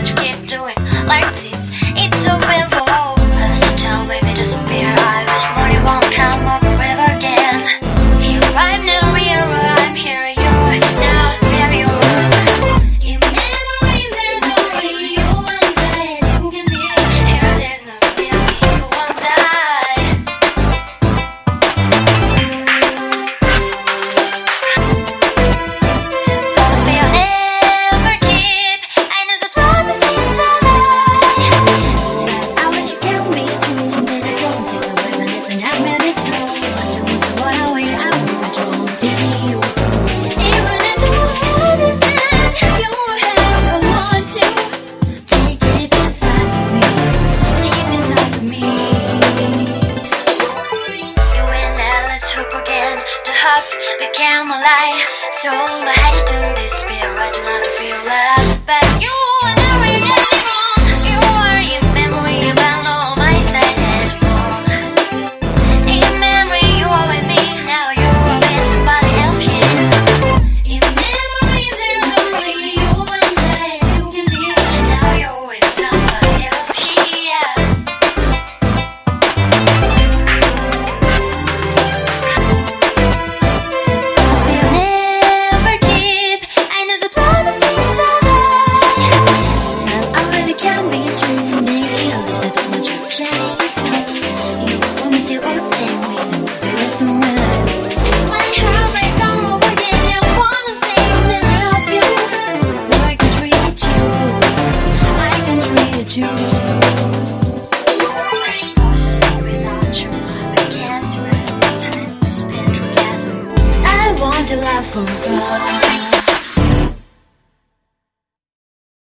can't you keep doing like this? It's so painful. I sit down, baby, disappear. I wish money won't come up ever again. Here I'm now, real, I'm here. You're not where you were. In memories, there's only you and I. As you can see, here there's no feeling. You won't die. The promise we'll never keep. I know the promises are lie. I wish you kept me to something that goes in the way when it's an nightmare. It's no. I don't want to run away. I will drawn to you. Even if the world is sad, you have a want to take it deep inside of me, deep inside of me. You and I, let's hope again. The hope became a lie. So I had to turn this fear. I do not feel love, but you are not really anymore. You are in memory, but not on my side anymore. In memory, you are with me. Now you are with somebody else here. In memory, there's only you and I. As you can see, now you're with somebody else here. Promise we'll never keep. I know the promises are lie. Now I really can't be true. So maybe I'll listen to much of shining snow. You promise you won't take me the rest of my life. My heart breaks all over again. I wanna stay and help you. I can treat you. I can treat you. Lost without you. I can't rest. Time we spent together. I want to love forever.